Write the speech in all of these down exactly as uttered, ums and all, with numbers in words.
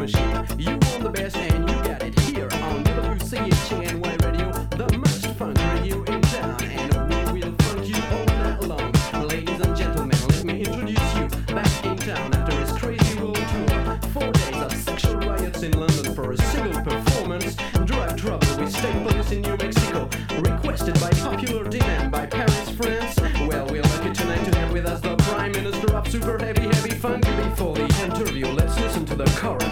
machine. You want the best and you got it here on W C H A N Y Radio, the most funk radio in town. And we will funk you all night long. Ladies and gentlemen, let me introduce you back in town after his crazy world tour. Four days of sexual riots in London for a single performance. Drug trouble with state police in New Mexico. Requested by popular demand by Paris, France. Well, we're lucky tonight to have with us the Prime Minister of Super Heavy Heavy Funk. Before the interview, let's listen to the chorus.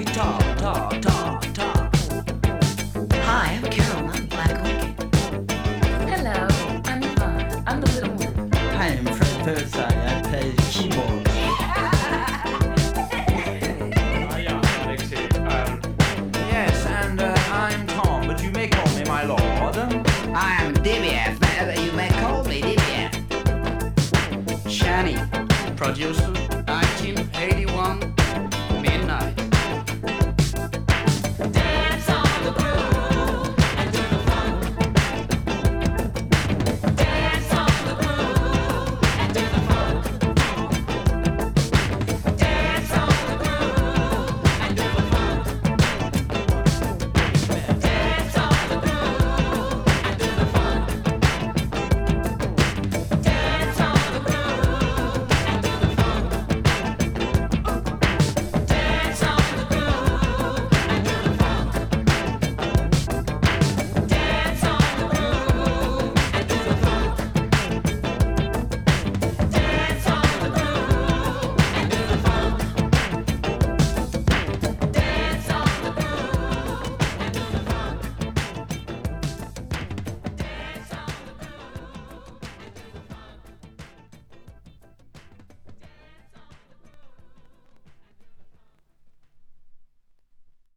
Talk, talk, talk, talk. Hi, I'm Carol. I'm Black Orchid. Hello, I'm Yvonne. I'm the little one. Hi, I'm Fred Birdseye. I play the keyboard. Yes, and uh, I'm Tom, but you may call me my lord. I am Divya. You may call me Divya. Shani, producer